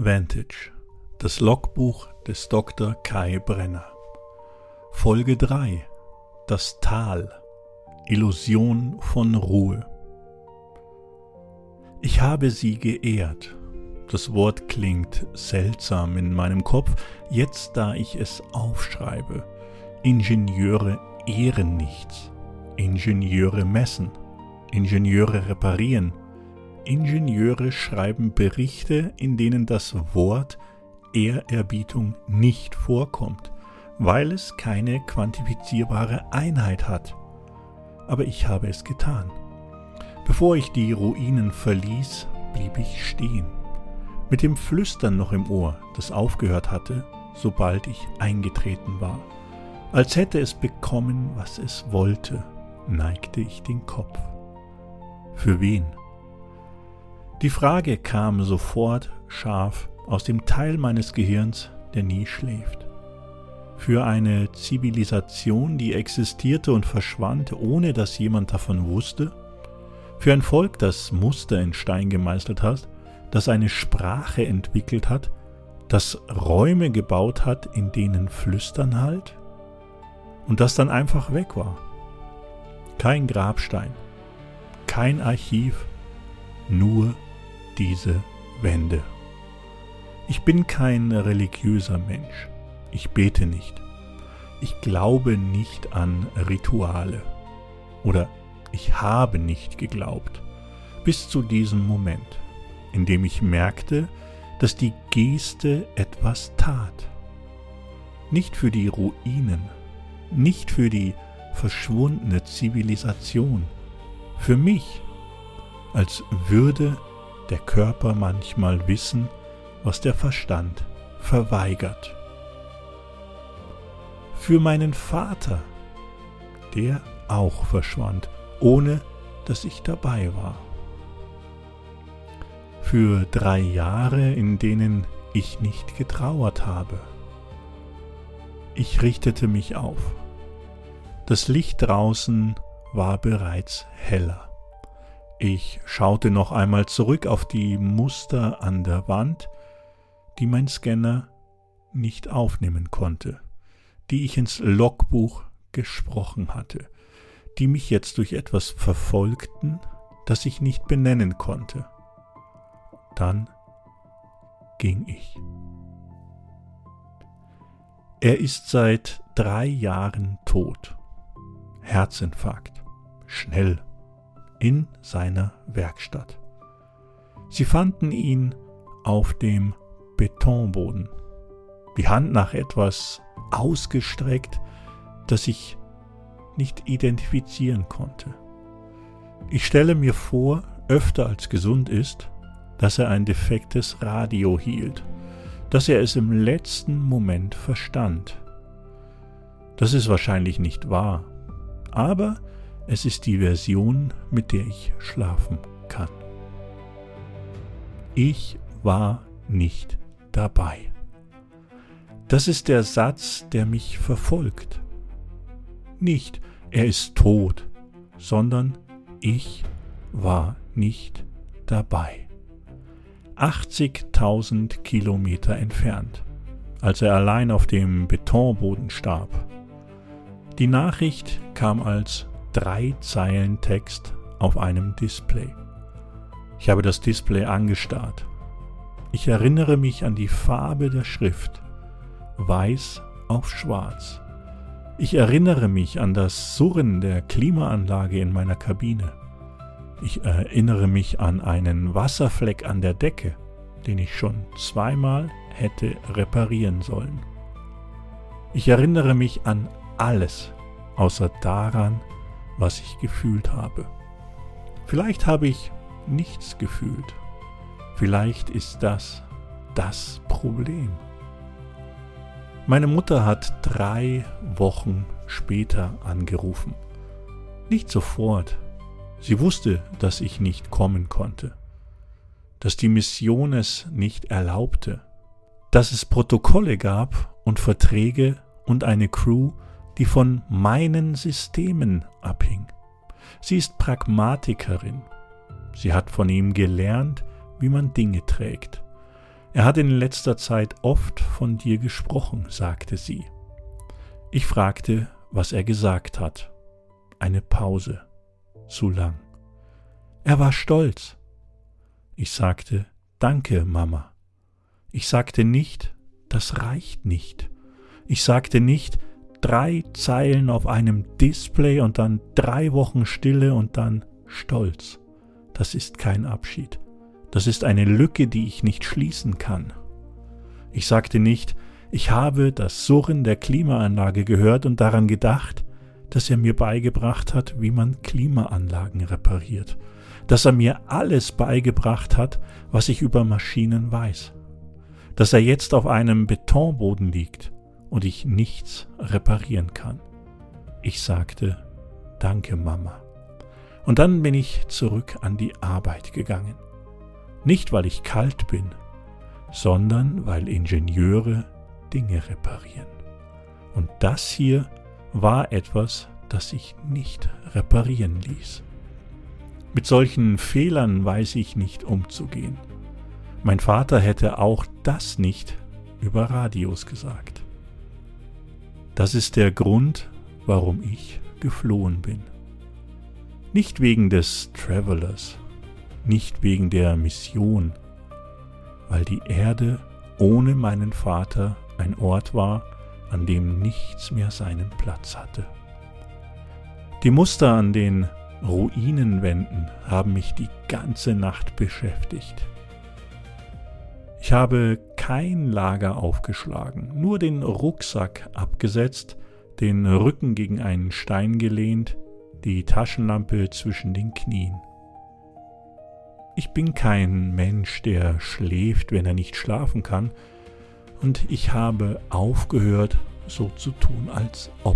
Vantage, das Logbuch des Dr. Kai Brenner. Folge 3, das Tal, Illusion von Ruhe. Ich habe sie geehrt. Das Wort klingt seltsam in meinem Kopf, jetzt da ich es aufschreibe. Ingenieure ehren nichts. Ingenieure messen. Ingenieure reparieren. Ingenieure schreiben Berichte, in denen das Wort Ehrerbietung nicht vorkommt, weil es keine quantifizierbare Einheit hat. Aber ich habe es getan. Bevor ich die Ruinen verließ, blieb ich stehen, mit dem Flüstern noch im Ohr, das aufgehört hatte, sobald ich eingetreten war. Als hätte es bekommen, was es wollte, neigte ich den Kopf. Für wen? Die Frage kam sofort scharf aus dem Teil meines Gehirns, der nie schläft. Für eine Zivilisation, die existierte und verschwand, ohne dass jemand davon wusste? Für ein Volk, das Muster in Stein gemeißelt hat, das eine Sprache entwickelt hat, das Räume gebaut hat, in denen Flüstern hallt? Und das dann einfach weg war. Kein Grabstein, kein Archiv, nur diese Wände. Ich bin kein religiöser Mensch. Ich bete nicht. Ich glaube nicht an Rituale. Oder ich habe nicht geglaubt. Bis zu diesem Moment, in dem ich merkte, dass die Geste etwas tat. Nicht für die Ruinen, nicht für die verschwundene Zivilisation, für mich, als würde der Körper manchmal wissen, was der Verstand verweigert. Für meinen Vater, der auch verschwand, ohne dass ich dabei war. Für 3 Jahre, in denen ich nicht getrauert habe. Ich richtete mich auf. Das Licht draußen war bereits heller. Ich schaute noch einmal zurück auf die Muster an der Wand, die mein Scanner nicht aufnehmen konnte, die ich ins Logbuch gesprochen hatte, die mich jetzt durch etwas verfolgten, das ich nicht benennen konnte. Dann ging ich. Er ist seit 3 Jahren tot. Herzinfarkt. Schnell. In seiner Werkstatt. Sie fanden ihn auf dem Betonboden, die Hand nach etwas ausgestreckt, das ich nicht identifizieren konnte. Ich stelle mir vor, öfter als gesund ist, dass er ein defektes Radio hielt, dass er es im letzten Moment verstand. Das ist wahrscheinlich nicht wahr, aber es ist die Version, mit der ich schlafen kann. Ich war nicht dabei. Das ist der Satz, der mich verfolgt. Nicht, er ist tot, sondern ich war nicht dabei. 80.000 Kilometer entfernt, als er allein auf dem Betonboden starb. Die Nachricht kam als 3 Zeilen Text auf einem Display. Ich habe das Display angestarrt. Ich erinnere mich an die Farbe der Schrift, weiß auf schwarz. Ich erinnere mich an das Surren der Klimaanlage in meiner Kabine. Ich erinnere mich an einen Wasserfleck an der Decke, den ich schon 2-mal hätte reparieren sollen. Ich erinnere mich an alles, außer daran, was ich gefühlt habe. Vielleicht habe ich nichts gefühlt. Vielleicht ist das Problem. Meine Mutter hat 3 Wochen später angerufen. Nicht sofort. Sie wusste, dass ich nicht kommen konnte. Dass die Mission es nicht erlaubte. Dass es Protokolle gab und Verträge und eine Crew, die von meinen Systemen abhing. Sie ist Pragmatikerin. Sie hat von ihm gelernt, wie man Dinge trägt. Er hat in letzter Zeit oft von dir gesprochen, sagte sie. Ich fragte, was er gesagt hat. Eine Pause. Zu lang. Er war stolz. Ich sagte, danke, Mama. Ich sagte nicht, das reicht nicht. Ich sagte nicht, 3 Zeilen auf einem Display und dann 3 Wochen Stille und dann Stolz. Das ist kein Abschied. Das ist eine Lücke, die ich nicht schließen kann. Ich sagte nicht, ich habe das Surren der Klimaanlage gehört und daran gedacht, dass er mir beigebracht hat, wie man Klimaanlagen repariert. Dass er mir alles beigebracht hat, was ich über Maschinen weiß. Dass er jetzt auf einem Betonboden liegt und ich nichts reparieren kann. Ich sagte, danke, Mama. Und dann bin ich zurück an die Arbeit gegangen. Nicht, weil ich kalt bin, sondern weil Ingenieure Dinge reparieren. Und das hier war etwas, das sich nicht reparieren ließ. Mit solchen Fehlern weiß ich nicht umzugehen. Mein Vater hätte auch das nicht über Radios gesagt. Das ist der Grund, warum ich geflohen bin. Nicht wegen des Travelers, nicht wegen der Mission, weil die Erde ohne meinen Vater ein Ort war, an dem nichts mehr seinen Platz hatte. Die Muster an den Ruinenwänden haben mich die ganze Nacht beschäftigt. Ich habe kein Lager aufgeschlagen, nur den Rucksack abgesetzt, den Rücken gegen einen Stein gelehnt, die Taschenlampe zwischen den Knien. Ich bin kein Mensch, der schläft, wenn er nicht schlafen kann, und ich habe aufgehört, so zu tun, als ob.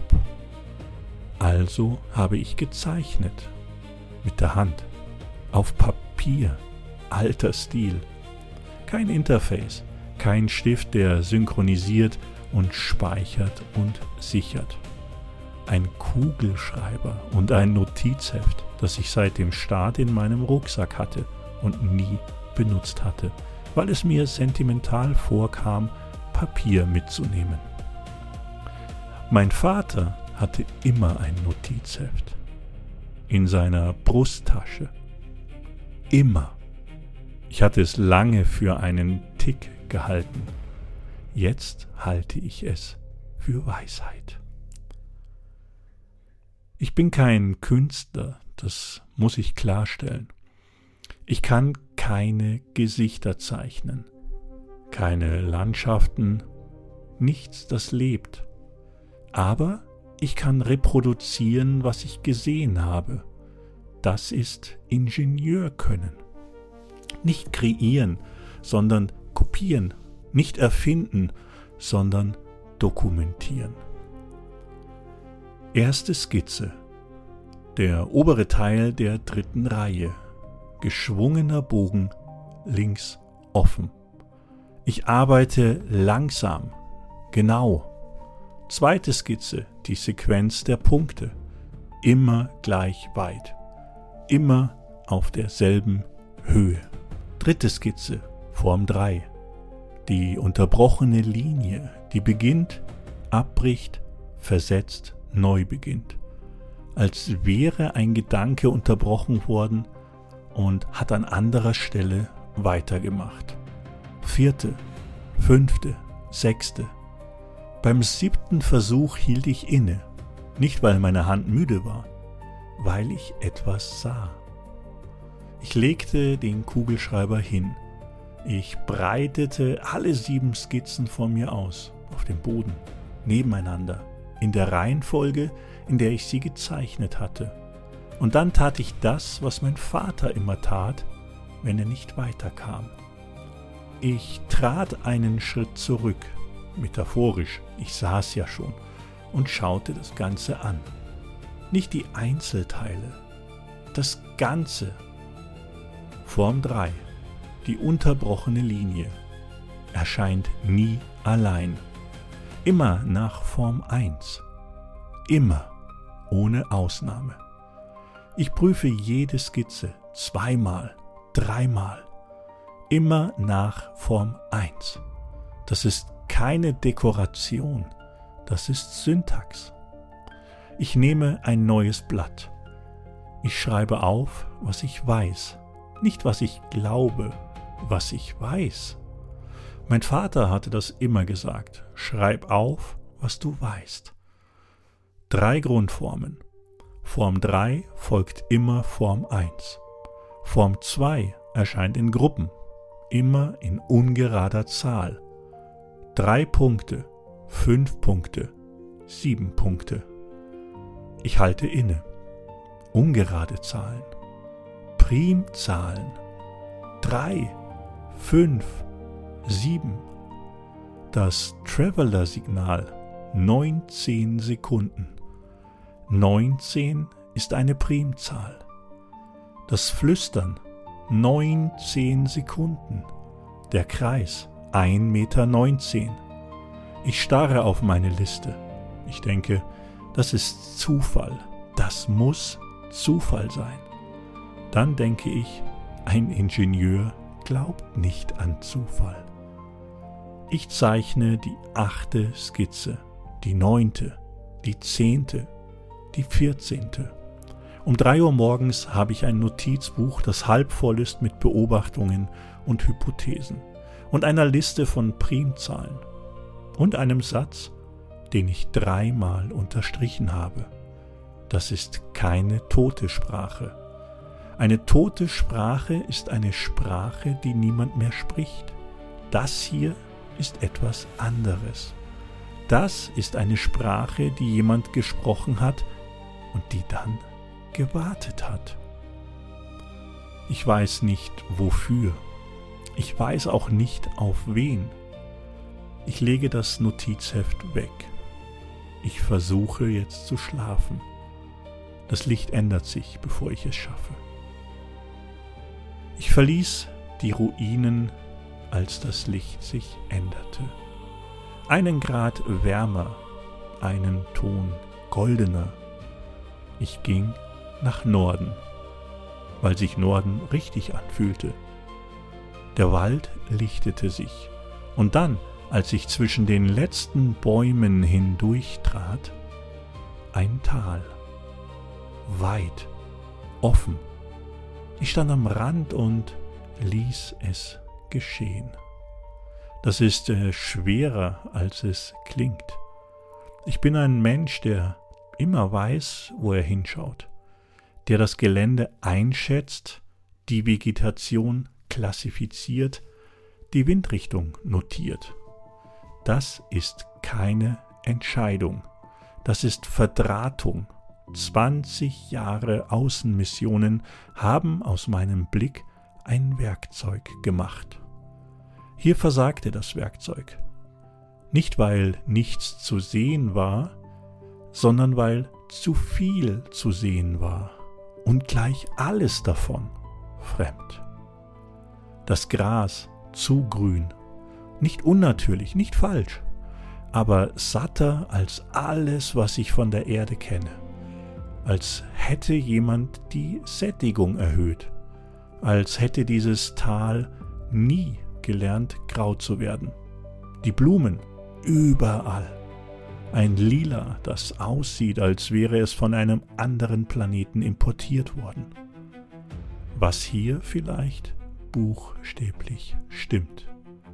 Also habe ich gezeichnet, mit der Hand, auf Papier, alter Stil. Kein Interface, kein Stift, der synchronisiert und speichert und sichert. Ein Kugelschreiber und ein Notizheft, das ich seit dem Start in meinem Rucksack hatte und nie benutzt hatte, weil es mir sentimental vorkam, Papier mitzunehmen. Mein Vater hatte immer ein Notizheft in seiner Brusttasche. Immer. Ich hatte es lange für einen Tick gehalten. Jetzt halte ich es für Weisheit. Ich bin kein Künstler, das muss ich klarstellen. Ich kann keine Gesichter zeichnen, keine Landschaften, nichts, das lebt. Aber ich kann reproduzieren, was ich gesehen habe. Das ist Ingenieurkönnen. Nicht kreieren, sondern kopieren. Nicht erfinden, sondern dokumentieren. Erste Skizze. Der obere Teil der 3. Reihe. Geschwungener Bogen, links offen. Ich arbeite langsam, genau. Zweite Skizze, die Sequenz der Punkte. Immer gleich weit. Immer auf derselben Höhe. Dritte Skizze, Form 3. Die unterbrochene Linie, die beginnt, abbricht, versetzt, neu beginnt. Als wäre ein Gedanke unterbrochen worden und hat an anderer Stelle weitergemacht. 4., 5., 6. Beim 7. Versuch hielt ich inne, nicht weil meine Hand müde war, weil ich etwas sah. Ich legte den Kugelschreiber hin. Ich breitete alle 7 Skizzen vor mir aus, auf dem Boden, nebeneinander, in der Reihenfolge, in der ich sie gezeichnet hatte. Und dann tat ich das, was mein Vater immer tat, wenn er nicht weiterkam. Ich trat einen Schritt zurück, metaphorisch, ich saß ja schon, und schaute das Ganze an. Nicht die Einzelteile, das Ganze. Form 3, die unterbrochene Linie, erscheint nie allein. Immer nach Form 1. Immer, ohne Ausnahme. Ich prüfe jede Skizze 2-mal, 3-mal. immer nach Form 1. Das ist keine Dekoration, das ist Syntax. Ich nehme ein neues Blatt. Ich schreibe auf, was ich weiß, nicht was ich glaube, was ich weiß. Mein Vater hatte das immer gesagt, schreib auf, was du weißt. 3 Grundformen. Form 3 folgt immer Form 1. Form 2 erscheint in Gruppen, immer in ungerader Zahl. 3 Punkte, 5 Punkte, 7 Punkte. Ich halte inne. Ungerade Zahlen. Primzahlen. 3, 5, 7. Das Traveler-Signal. 19 Sekunden. 19 ist eine Primzahl. Das Flüstern. 19 Sekunden. Der Kreis. 1,19 Meter. Ich starre auf meine Liste. Ich denke, das ist Zufall. Das muss Zufall sein. Dann denke ich, ein Ingenieur glaubt nicht an Zufall. Ich zeichne die 8. Skizze, die 9., die 10., die 14. Um 3 Uhr morgens habe ich ein Notizbuch, das halb voll ist mit Beobachtungen und Hypothesen und einer Liste von Primzahlen und einem Satz, den ich 3-mal unterstrichen habe. Das ist keine tote Sprache. Eine tote Sprache ist eine Sprache, die niemand mehr spricht. Das hier ist etwas anderes. Das ist eine Sprache, die jemand gesprochen hat und die dann gewartet hat. Ich weiß nicht, wofür. Ich weiß auch nicht, auf wen. Ich lege das Notizheft weg. Ich versuche jetzt zu schlafen. Das Licht ändert sich, bevor ich es schaffe. Ich verließ die Ruinen, als das Licht sich änderte. 1 Grad wärmer, einen Ton goldener. Ich ging nach Norden, weil sich Norden richtig anfühlte. Der Wald lichtete sich, und dann, als ich zwischen den letzten Bäumen hindurchtrat, ein Tal. Weit, offen. Ich stand am Rand und ließ es geschehen. Das ist schwerer, als es klingt. Ich bin ein Mensch, der immer weiß, wo er hinschaut, der das Gelände einschätzt, die Vegetation klassifiziert, die Windrichtung notiert. Das ist keine Entscheidung, das ist Verdrahtung. 20 Jahre Außenmissionen haben aus meinem Blick ein Werkzeug gemacht. Hier versagte das Werkzeug. Nicht, weil nichts zu sehen war, sondern weil zu viel zu sehen war und gleich alles davon fremd. Das Gras zu grün, nicht unnatürlich, nicht falsch, aber satter als alles, was ich von der Erde kenne. Als hätte jemand die Sättigung erhöht, als hätte dieses Tal nie gelernt, grau zu werden. Die Blumen überall. Ein Lila, das aussieht, als wäre es von einem anderen Planeten importiert worden. Was hier vielleicht buchstäblich stimmt.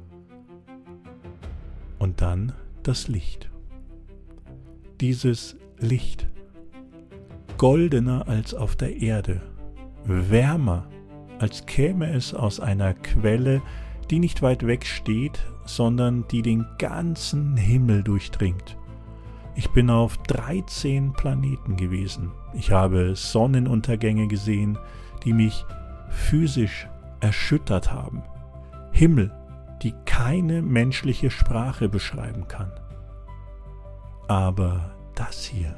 Und dann das Licht. Dieses Licht. Goldener als auf der Erde, wärmer, als käme es aus einer Quelle, die nicht weit weg steht, sondern die den ganzen Himmel durchdringt. Ich bin auf 13 Planeten gewesen. Ich habe Sonnenuntergänge gesehen, die mich physisch erschüttert haben. Himmel, die keine menschliche Sprache beschreiben kann. Aber das hier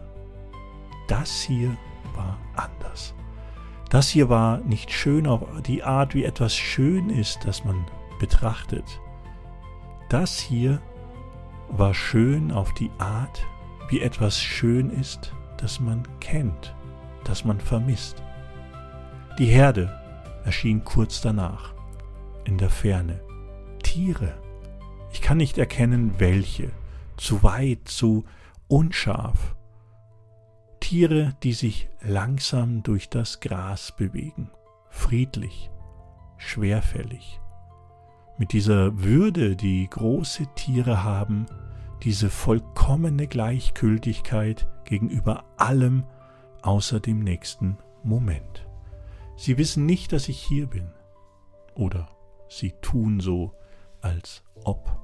war anders. Das hier war nicht schön auf die Art, wie etwas schön ist, das man betrachtet. Das hier war schön auf die Art, wie etwas schön ist, das man kennt, das man vermisst. Die Herde erschien kurz danach. in der Ferne. Tiere. Ich kann nicht erkennen, welche. Zu weit, zu unscharf. Tiere, die sich langsam durch das Gras bewegen. Friedlich, schwerfällig. Mit dieser Würde, die große Tiere haben, diese vollkommene Gleichgültigkeit gegenüber allem außer dem nächsten Moment. Sie wissen nicht, dass ich hier bin. Oder sie tun so, als ob.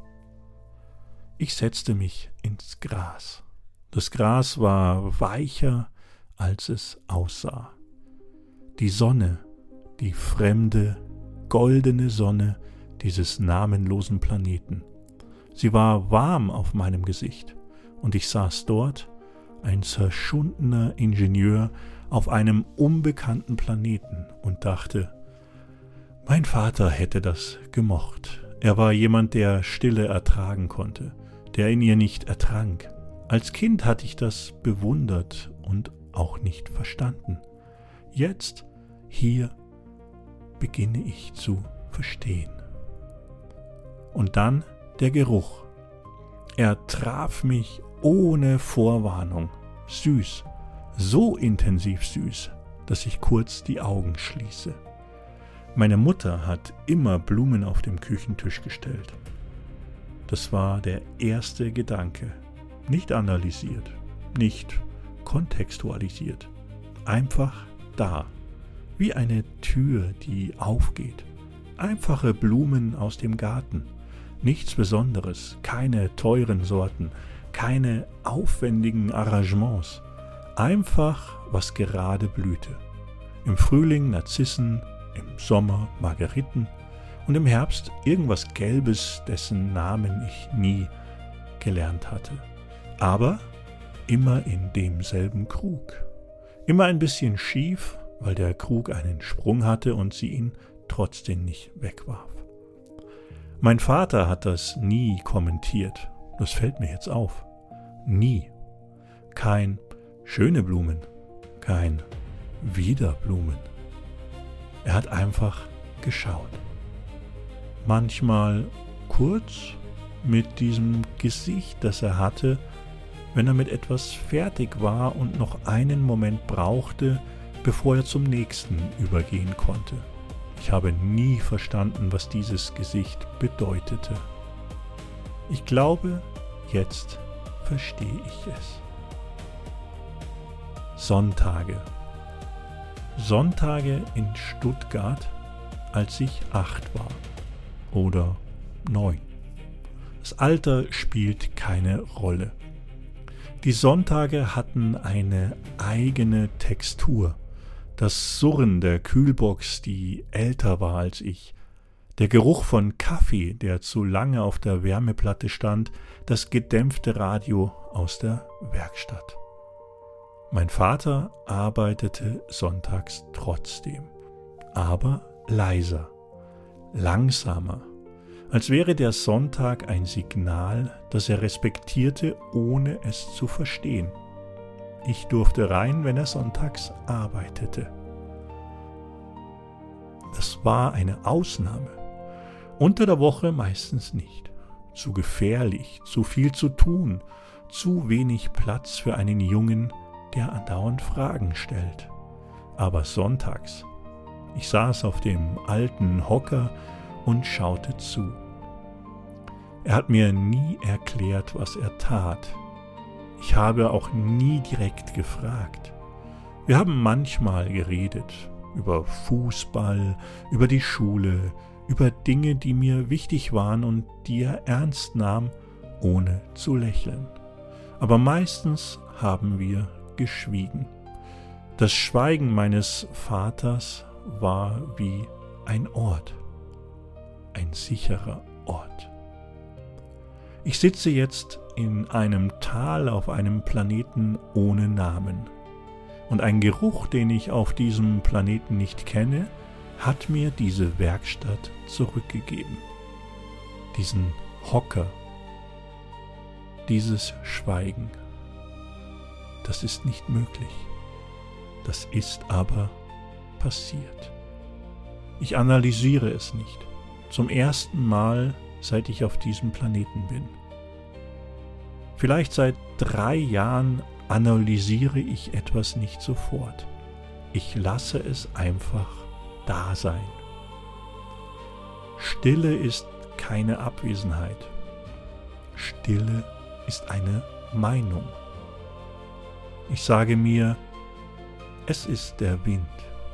Ich setzte mich ins Gras. Das Gras war weicher, als es aussah. Die Sonne, die fremde, goldene Sonne dieses namenlosen Planeten. Sie war warm auf meinem Gesicht, und ich saß dort, ein zerschundener Ingenieur auf einem unbekannten Planeten, und dachte, mein Vater hätte das gemocht. Er war jemand, der Stille ertragen konnte, der in ihr nicht ertrank. Als Kind hatte ich das bewundert und auch nicht verstanden. Jetzt, hier, beginne ich zu verstehen. Und dann der Geruch. Er traf mich ohne Vorwarnung. Süß, so intensiv süß, dass ich kurz die Augen schließe. Meine Mutter hat immer Blumen auf dem Küchentisch gestellt. Das war der erste Gedanke. Nicht analysiert, nicht kontextualisiert. Einfach da, wie eine Tür, die aufgeht. Einfache Blumen aus dem Garten. Nichts Besonderes, keine teuren Sorten, keine aufwendigen Arrangements. Einfach, was gerade blühte. Im Frühling Narzissen, im Sommer Margeriten und im Herbst irgendwas Gelbes, dessen Namen ich nie gelernt hatte. Aber immer in demselben Krug. Immer ein bisschen schief, weil der Krug einen Sprung hatte und sie ihn trotzdem nicht wegwarf. Mein Vater hat das nie kommentiert. Das fällt mir jetzt auf. Nie. Kein schöne Blumen, kein wieder Blumen. Er hat einfach geschaut. Manchmal kurz mit diesem Gesicht, das er hatte, wenn er mit etwas fertig war und noch einen Moment brauchte, bevor er zum nächsten übergehen konnte. Ich habe nie verstanden, was dieses Gesicht bedeutete. Ich glaube, jetzt verstehe ich es. Sonntage. Sonntage in Stuttgart, als ich 8 war oder 9. Das Alter spielt keine Rolle. Die Sonntage hatten eine eigene Textur. Das Surren der Kühlbox, die älter war als ich, der Geruch von Kaffee, der zu lange auf der Wärmeplatte stand, das gedämpfte Radio aus der Werkstatt. Mein Vater arbeitete sonntags trotzdem, aber leiser, langsamer, als wäre der Sonntag ein Signal, das er respektierte, ohne es zu verstehen. Ich durfte rein, wenn er sonntags arbeitete. Das war eine Ausnahme. Unter der Woche meistens nicht. Zu gefährlich, zu viel zu tun, zu wenig Platz für einen Jungen, der andauernd Fragen stellt. Aber sonntags. Ich saß auf dem alten Hocker und schaute zu. Er hat mir nie erklärt, was er tat. Ich habe auch nie direkt gefragt. Wir haben manchmal geredet über Fußball, über die Schule, über Dinge, die mir wichtig waren und die er ernst nahm, ohne zu lächeln. Aber meistens haben wir geschwiegen. Das Schweigen meines Vaters war wie ein Ort, ein sicherer Ort. Ich sitze jetzt in einem Tal auf einem Planeten ohne Namen. Und ein Geruch, den ich auf diesem Planeten nicht kenne, hat mir diese Werkstatt zurückgegeben. Diesen Hocker, dieses Schweigen. Das ist nicht möglich. Das ist aber passiert. Ich analysiere es nicht. Zum ersten Mal, seit ich auf diesem Planeten bin. Vielleicht seit 3 Jahren analysiere ich etwas nicht sofort. Ich lasse es einfach da sein. Stille ist keine Abwesenheit. Stille ist eine Meinung. Ich sage mir, es ist der Wind.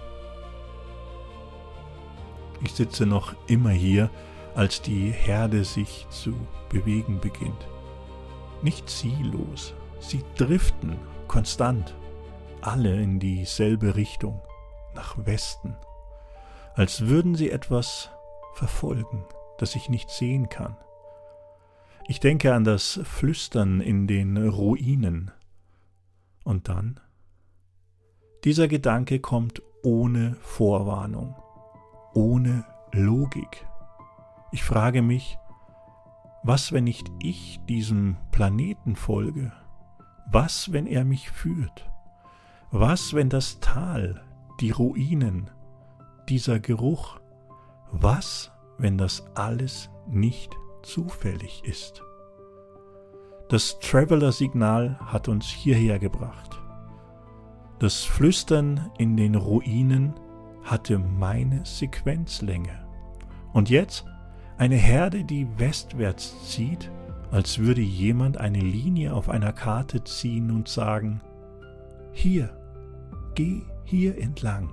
Ich sitze noch immer hier, als die Herde sich zu bewegen beginnt. Nicht ziellos, sie driften konstant, alle in dieselbe Richtung, nach Westen, als würden sie etwas verfolgen, das ich nicht sehen kann. Ich denke an das Flüstern in den Ruinen. Und dann? Dieser Gedanke kommt ohne Vorwarnung, ohne Logik. Ich frage mich, was, wenn nicht ich diesem Planeten folge? Was, wenn er mich führt? Was, wenn das Tal, die Ruinen, dieser Geruch, was, wenn das alles nicht zufällig ist? Das Traveler-Signal hat uns hierher gebracht. Das Flüstern in den Ruinen hatte meine Sequenzlänge. Und jetzt eine Herde, die westwärts zieht, als würde jemand eine Linie auf einer Karte ziehen und sagen, hier, geh hier entlang.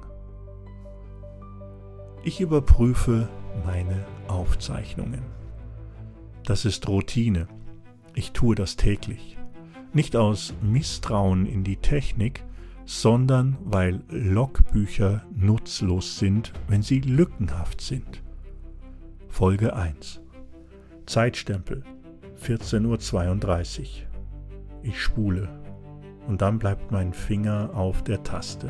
Ich überprüfe meine Aufzeichnungen. Das ist Routine. Ich tue das täglich. Nicht aus Misstrauen in die Technik, sondern weil Logbücher nutzlos sind, wenn sie lückenhaft sind. Folge 1. Zeitstempel 14:32 Uhr. Ich spule und dann bleibt mein Finger auf der Taste.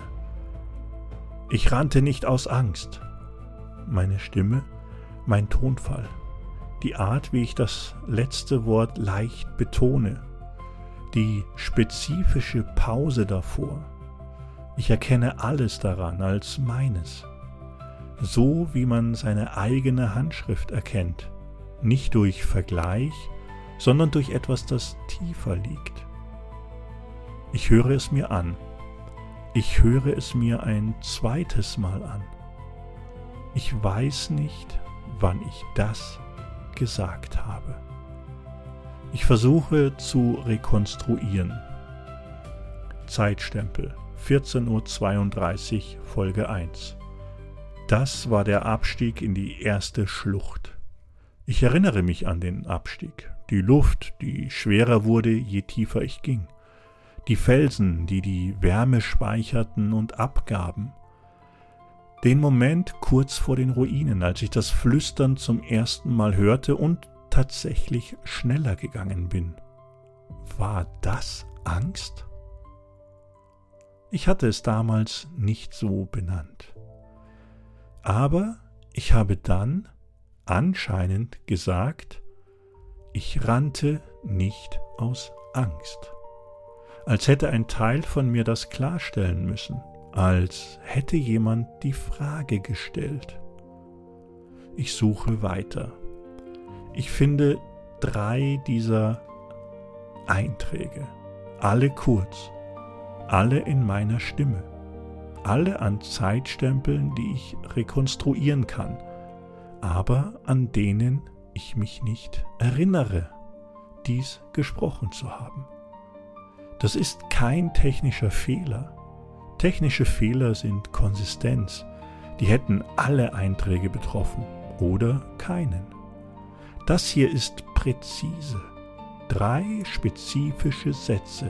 Ich rannte nicht aus Angst. Meine Stimme, mein Tonfall, die Art, wie ich das letzte Wort leicht betone, die spezifische Pause davor. Ich erkenne alles daran als meines. So wie man seine eigene Handschrift erkennt, nicht durch Vergleich, sondern durch etwas, das tiefer liegt. Ich höre es mir an. Ich höre es mir ein zweites Mal an. Ich weiß nicht, wann ich das gesagt habe. Ich versuche zu rekonstruieren. Zeitstempel 14:32 Uhr, Folge 1. Das war der Abstieg in die erste Schlucht. Ich erinnere mich an den Abstieg. Die Luft, die schwerer wurde, je tiefer ich ging. Die Felsen, die die Wärme speicherten und abgaben. Den Moment kurz vor den Ruinen, als ich das Flüstern zum ersten Mal hörte und tatsächlich schneller gegangen bin. War das Angst? Ich hatte es damals nicht so benannt. Aber ich habe dann anscheinend gesagt, ich rannte nicht aus Angst. Als hätte ein Teil von mir das klarstellen müssen, als hätte jemand die Frage gestellt. Ich suche weiter. Ich finde 3 dieser Einträge, alle kurz, alle in meiner Stimme. Alle an Zeitstempeln, die ich rekonstruieren kann, aber an denen ich mich nicht erinnere, dies gesprochen zu haben. Das ist kein technischer Fehler. Technische Fehler sind Konsistenz. Die hätten alle Einträge betroffen oder keinen. Das hier ist präzise. 3 spezifische Sätze,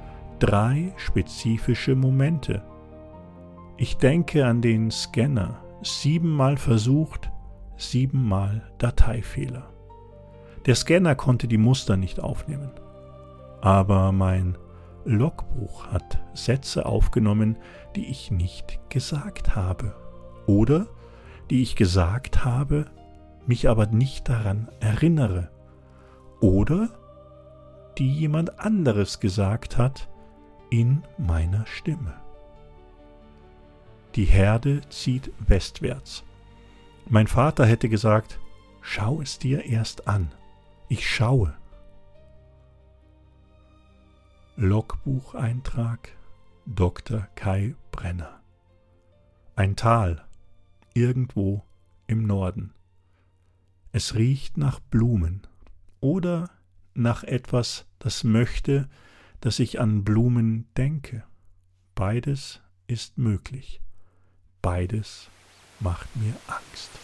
3 spezifische Momente. Ich denke an den Scanner, 7-mal versucht, 7-mal Dateifehler. Der Scanner konnte die Muster nicht aufnehmen. Aber mein Logbuch hat Sätze aufgenommen, die ich nicht gesagt habe. Oder die ich gesagt habe, mich aber nicht daran erinnere. Oder die jemand anderes gesagt hat in meiner Stimme. Die Herde zieht westwärts. Mein Vater hätte gesagt, Schau es dir erst an. Ich schaue. Logbucheintrag Dr. Kai Brenner. Ein Tal, irgendwo im Norden. Es riecht nach Blumen oder nach etwas, das möchte, dass ich an Blumen denke. Beides ist möglich. Beides macht mir Angst.